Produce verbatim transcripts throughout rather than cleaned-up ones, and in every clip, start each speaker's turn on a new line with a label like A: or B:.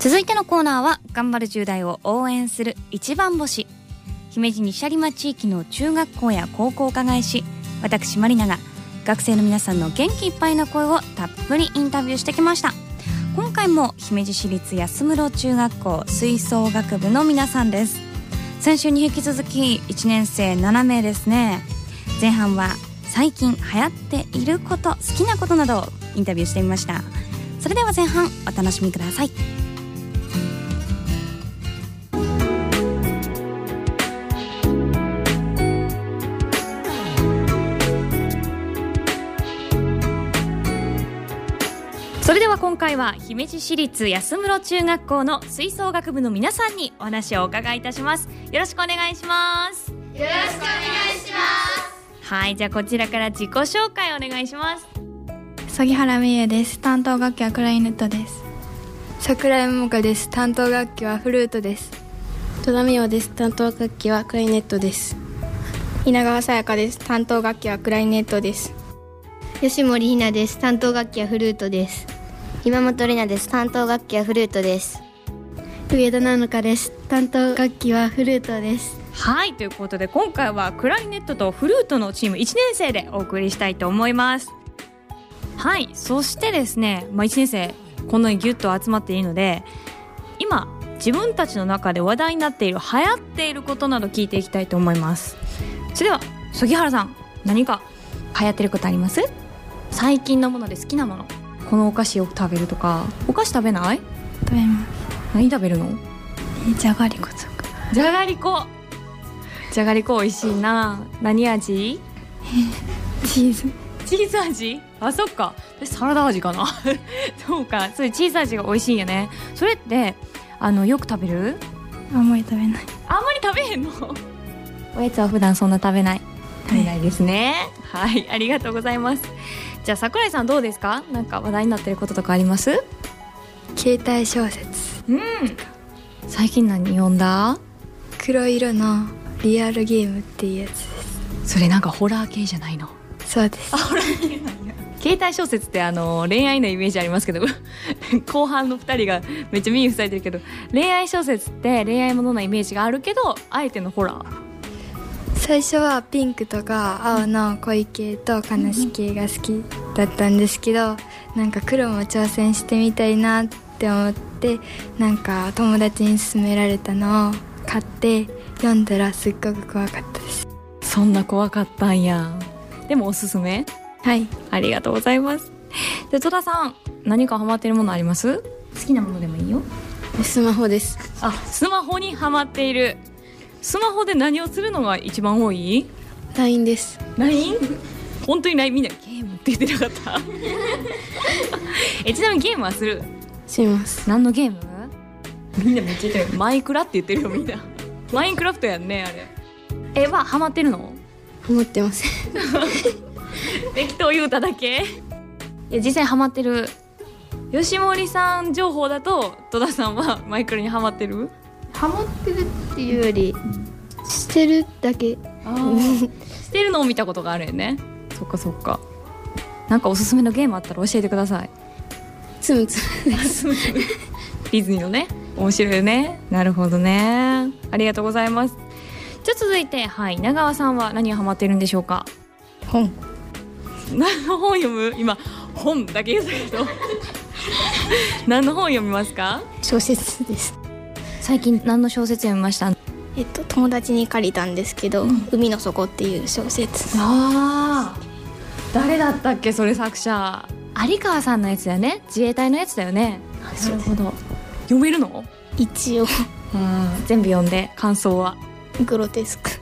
A: 続いてのコーナーは頑張るじゅう代を応援する一番星。姫路西有馬地域の中学校や高校を伺いし、私まりなが学生の皆さんの元気いっぱいの声をたっぷりインタビューしてきました。今回も姫路市立安室中学校吹奏楽部の皆さんです。先週に引き続きいちねん生なな名ですね。前半は最近流行っていること、好きなことなどをインタビューしてみました。それでは前半お楽しみください。それでは今回は姫路市立安室中学校の吹奏楽部の皆さんにお話をお伺いいたします。よろしくお願いします。
B: よろしくお願いします。
A: はい、じゃあこちらから自己紹介お願いします。
C: 杉原美優です。担当楽器はクラリネットです。
D: 桜井桃香です。担当楽器はフルートです。
E: 戸田美桜です。担当楽器はクラリネットです。
F: 稲川さやかです。担当楽器はクラリネットです。
G: 吉森ひなです。担当楽器はフルートです。
H: 今本里奈です。担当楽器はフルートです。
I: 上田直香です。担当楽器はフルートです。
A: はい、ということで今回はクラリネットとフルートのチームいちねん生でお送りしたいと思います。はい、そしてですね、まあ、いちねん生こんなにギュッと集まっているので、今自分たちの中で話題になっている、流行っていることなど聞いていきたいと思います。それでは杉原さん、何か流行ってることあります？最近のもので好きなもの、このお菓子よく食べるとか。お菓子食べない？
C: 食べます。
A: 何食べるの？
C: えじゃがりことか。
A: じゃがりこ、じゃがりこ美味しいな。何味？
C: チーズ。
A: チーズ味？あ、そっか、サラダ味かなそうか、そういうチーズ味が美味しいんやね。それってあのよく食べる？
C: あんまり食べない。
A: あんまり食べへんの？おやつは普段そんな食べない？食べないですね。はい、はい、ありがとうございます。じゃあ桜井さんどうですか？なんか話題になってることとかあります？
D: 携帯小説。
A: うん。最近何読んだ？
D: 黒色のリアルゲームっていうやつです。
A: それなんかホラー系じゃないの？
D: そうです。
A: あ、ホラー系なんや。携帯小説ってあの恋愛のイメージありますけど後半のふたりがめっちゃ耳塞いでるけど、恋愛小説って恋愛もののイメージがあるけど、あえてのホラー。
D: 最初はピンクとか青の恋系と悲し系が好きだったんですけど、なんか黒も挑戦してみたいなって思って、なんか友達に勧められたのを買って読んだらすっごく怖かったです。
A: そんな怖かったんや。でもおすすめ？
D: はい、
A: ありがとうございます。で、戸田さん、何かハマってるものあります？好きなものでもいいよ。
E: スマホです。
A: あ、スマホにハマっている。スマホで何をするのが一番多い？
E: ライン です。
A: ライン？ 本当に ライン みんなゲームって言ってなかったえ、ちなみにゲームはする？
E: します。
A: 何のゲーム？みんなめっちゃ言ってる。マイクラって言ってるよみんなマインクラフトやんね、あれ。え、はハマってるの？
E: ハマってません
A: 適当言うただけ。いや、実際ハマってる。吉森さん情報だと戸田さんはマイクラにハマってる？
F: ハマってるっていうよりしてるだけ。
A: あしてるのを見たことがあるよね。そっかそっか。なんかおすすめのゲームあったら教えてください。
E: つむつむです。
A: ディズニーのね、面白いよね。なるほどね、ありがとうございます。じゃあ続いて、はい、稲川さんは何がハマってるんでしょうか？
E: 本。
A: 何の本読む？今本だけ言ったけど何の本読みますか？
E: 小説です。
A: 最近何の小説読みました？
F: えっと友達に借りたんですけど、うん、海の底っていう小説。
A: あー、誰だったっけそれ作者？有川さんのやつだよね。自衛隊のやつだよね。なるほど。読めるの？
F: 一応。
A: あ、全部読んで感想は？
F: グロテスク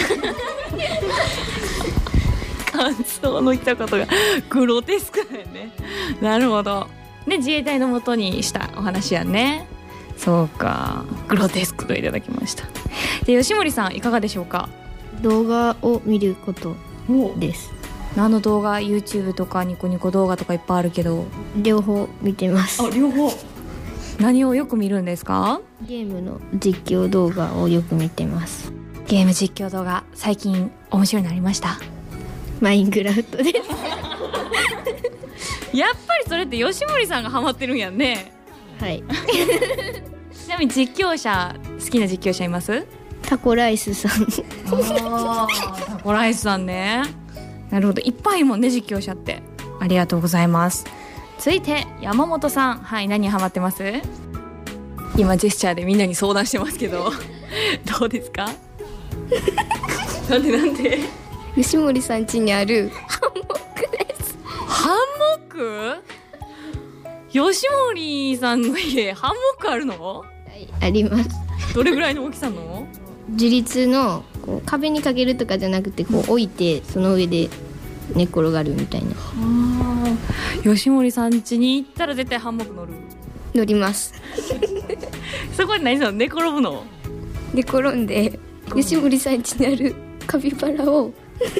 A: 感想の言ったことがグロテスクだよね。なるほど。で、自衛隊の元にしたお話やね。そうか、グロテスクといただきました。で、吉森さんいかがでしょうか？
G: 動画を見ることです。
A: 何の動画？ YouTube とかニコニコ動画とかいっぱいあるけど。
G: 両方見てます。
A: あ、両方。何をよく見るんですか？
G: ゲームの実況動画をよく見てます。
A: ゲーム実況動画、最近面白いのありました？
G: マインクラフトです
A: やっぱりそれって吉森さんがハマってるんやんね。
E: はい。
A: ちなみに実況者、好きな実況者います？
E: タコライスさん。
A: あタコライスさんね。なるほど、いっぱいいるもんね、実況者って。ありがとうございます。続いて山本さん、はい、何にハマってます？今ジェスチャーでみんなに相談してますけどどうですか？なんでなんで？
F: 吉森さん家にあるハンモックです。
A: ハンモック？吉森さんの家ハンモックあるの？
F: はい、あります。
A: どれぐらいの大きさの？
F: 自立のこう壁にかけるとかじゃなくてこう置いてその上で寝転がるみたいな。
A: あ吉森さん家に行ったら絶対ハンモック乗る？
F: 乗ります。
A: そこで何するの？寝転ぶの？
F: 寝転んで吉森さん家にあるカピバラを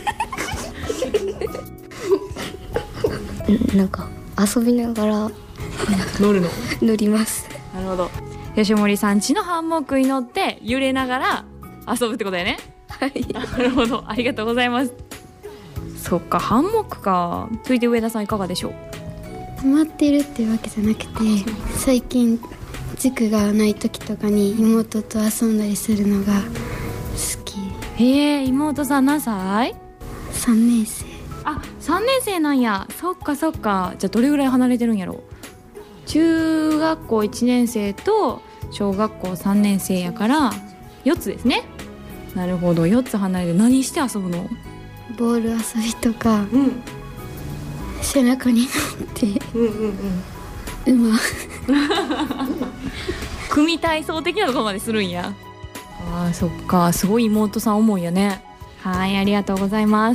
F: なんか遊びながら
A: 乗るの？
F: 乗ります。
A: なるほど。吉森さん家のハンモックに乗って揺れながら遊ぶってことだよね。
F: はい。
A: なるほど、ありがとうございます。そっか、ハンモックか。続いて上田さんいかがでしょう？
I: ハマってるっていうわけじゃなくて、最近塾がない時とかに妹と遊んだりするのが好き。
A: へえ、妹さん何歳？
I: さんねん生。
A: あ、さんねん生なんや。そっかそっか。じゃあどれぐらい離れてるんやろ？中学校いちねん生と小学校さんねん生やからよっつですね。なるほど、よっつ離れて何して遊ぶの？
I: ボール遊びとか、
A: うん、
I: 背中に乗って
A: うんうんうん
I: 馬
A: 組体操的なところまでするんや。あーそっか、すごい妹さん思いやね。はい、ありがとうございます。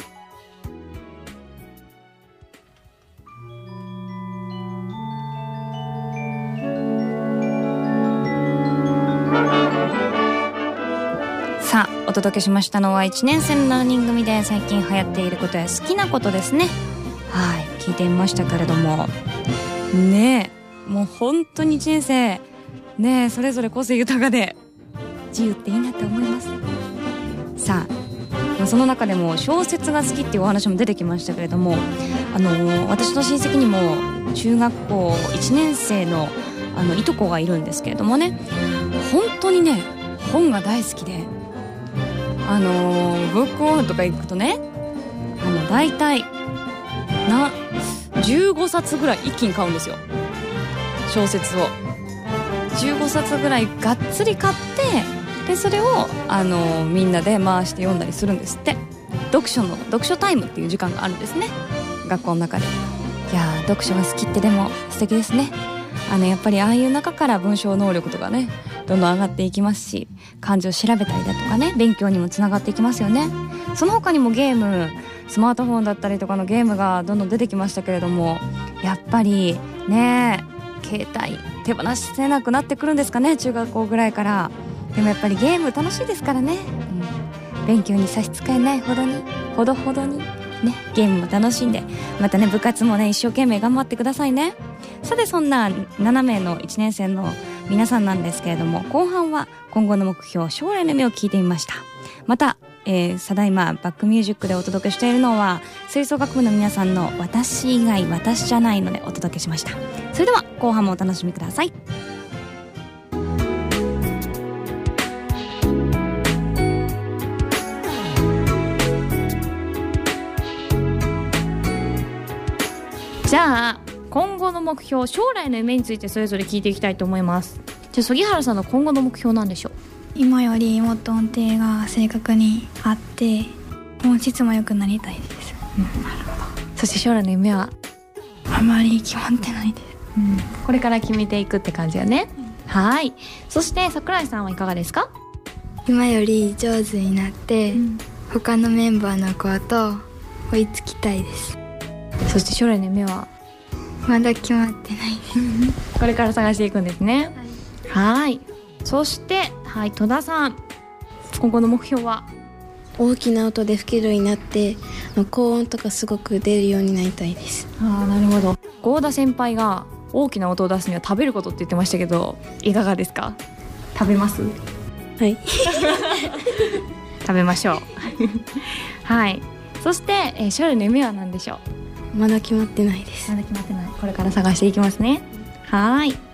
A: さあお届けしましたのはいちねん生のしちにん組で最近流行っていることや好きなことですね。はい、聞いてみましたけれどもねえ、もう本当にいちねん生ねえ、それぞれ個性豊かで自由っていいなって思います。さあその中でも小説が好きっていうお話も出てきましたけれども、あのー、私の親戚にも中学校いちねん生のあのいとこがいるんですけれどもね、本当にね本が大好きで、あのー、ブックオフとか行くとね、あの大体なじゅうごさつぐらい一気に買うんですよ、小説を。じゅうごさつぐらいがっつり買って、でそれを、あのー、みんなで回して読んだりするんですって。読書の読書タイムっていう時間があるんですね、学校の中で。いやー、読書が好きってでも素敵ですね。あのやっぱりああいう中から文章能力とかねどんどん上がっていきますし、漢字を調べたりだとかね、勉強にもつながっていきますよね。その他にもゲーム、スマートフォンだったりとかのゲームがどんどん出てきましたけれども、やっぱりね携帯手放せなくなってくるんですかね、中学校ぐらいから。でもやっぱりゲーム楽しいですからね、うん、勉強に差し支えないほどにほどほどにね、ゲームも楽しんで、またね部活もね一生懸命頑張ってくださいね。さてそんなななめいのいちねん生の皆さんなんですけれども、後半は今後の目標、将来の夢を聞いてみました。また、えー、ただいまバックミュージックでお届けしているのは吹奏楽部の皆さんの私以外私じゃないのでお届けしました。それでは後半もお楽しみください。じゃあ今後の目標、将来の夢についてそれぞれ聞いていきたいと思います。じゃあ杉原さんの今後の目標なんでしょう？
C: 今よりもっと音程が正確にあって音質も良くなりたいです、
A: うん、なるほど。そして将来の夢は
C: あまり決まってないです、
A: うん、これから決めていくって感じよね、うん、はい。そして桜井さんはいかがですか？
D: 今より上手になって、うん、他のメンバーの子と追いつきたいです。
A: そして将来の夢は
D: まだ決まってないです
A: これから探していくんですね。はい、はい。そしてはい、戸田さん今後の目標は？
E: 大きな音で吹けるようになって高音とかすごく出るようになりたいです。
A: ああ、なるほど。合田先輩が大きな音を出すには食べることって言ってましたけど、いかがですか？食べます？
E: はい
A: 食べましょうはい。そして、えー、将来の夢は何でしょう？
E: まだ決まってないです。
A: まだ決まってない。これから探していきますね。はい。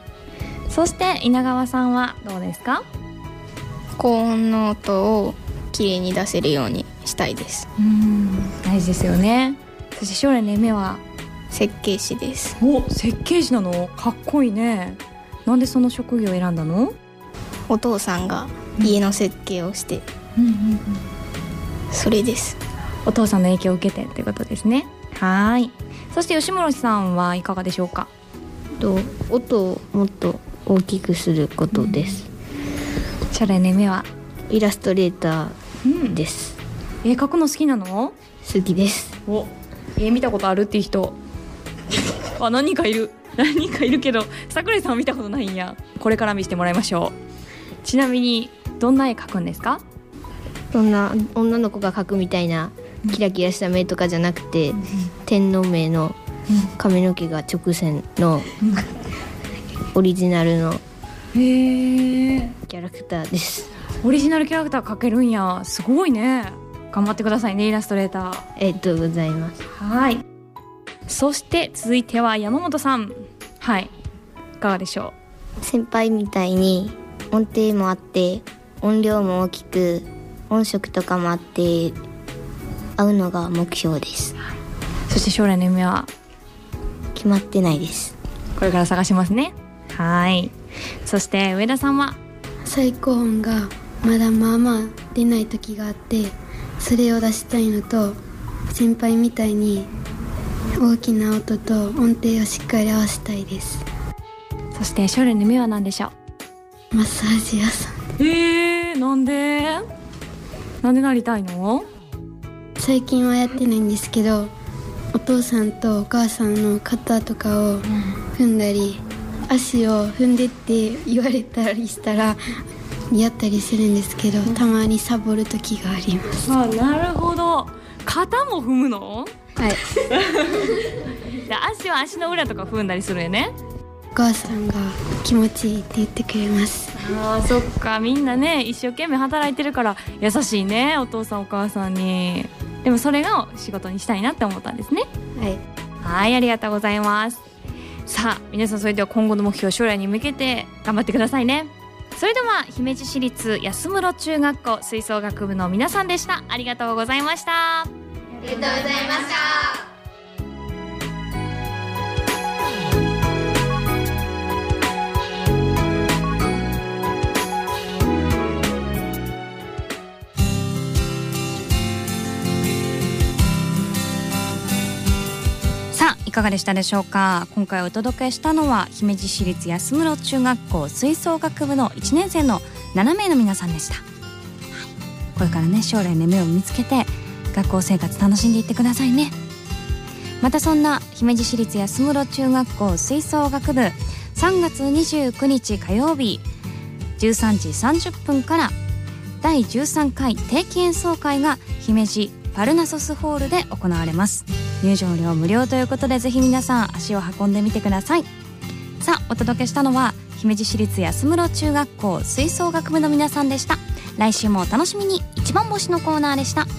A: そして稲川さんはどうですか？
G: 高音の音をきれいに出せるようにしたいです。
A: うーん、大事ですよね。そして将来の夢は？
G: 設計士です。
A: お、設計士なの？かっこいいね。なんでその職業を選んだの？
G: お父さんが家の設計をして、
A: うんうんうん、
G: それです。
A: お父さんの影響を受けてということですね。はい。そして吉村さんはいかがでしょうか？
F: と音をもっと大きくすることです。
A: うん、将来の夢は？
F: イラストレーターです。
A: うん、絵描くの好きなの？
F: 好きです。
A: お、絵見たことあるっていう人あ、何人かいる何人かいるけど桜井さんは見たことないんや。これから見せてもらいましょう。ちなみにどんな絵描くんですか？
F: そんな女の子が描くみたいなキラキラした目とかじゃなくて、うん、天皇名の髪の毛が直線のオリジナルのキャラクターです。
A: オリジナルキャラクター描けるんや。すごいね。頑張ってくださいね、イラストレーター。
F: ありがとうございます。
A: はい。そして続いては山本さん。はい、いかがでしょ
H: う？先輩みたいに音程もあって音量も大きく音色とかもあって合うのが目標です。
A: そして将来の夢は？
H: 決まってないです。
A: これから探しますね。はい。そして上田さんは？
I: 最高音がまだまあまあ出ない時があって、それを出したいのと、先輩みたいに大きな音と音程をしっかり合わせたいです。
A: そして将来の夢は何でしょ
I: う？マッサージ屋さん。
A: えー、なんでなんでなりたいの？
I: 最近はやってないんですけど、お父さんとお母さんの肩とかを踏んだり、うん、足を踏んでって言われたりしたらやったりするんですけど、たまにサボる時があります。
A: あ、なるほど。肩も踏むの？
I: はい
A: で足は足の裏とか踏んだりするよね。
I: お母さんが気持ちいいって言ってくれます。
A: あー、そっか。みんなね一生懸命働いてるから優しいね、お父さんお母さんに。でもそれが仕事にしたいなって思ったんですね。
I: はい、
A: はい、ありがとうございます。さあ皆さん、それでは今後の目標、将来に向けて頑張ってくださいね。それでは姫路市立安室中学校吹奏楽部の皆さんでした。ありがとうございました。
B: ありがとうございました。
A: いかがでしたでしょうか。今回お届けしたのは姫路市立安室中学校吹奏楽部のいちねん生のななめいの皆さんでした。はい、これからね将来の夢を見つけて学校生活楽しんでいってくださいね。またそんな姫路市立安室中学校吹奏楽部、さんがつにじゅうくにち火曜日じゅうさんじさんじゅっぷんからだいじゅうさんかい定期演奏会が姫路パルナソスホールで行われます。入場料無料ということで、ぜひ皆さん足を運んでみてください。さあお届けしたのは姫路市立安室中学校吹奏楽部の皆さんでした。来週もお楽しみに。一番星のコーナーでした。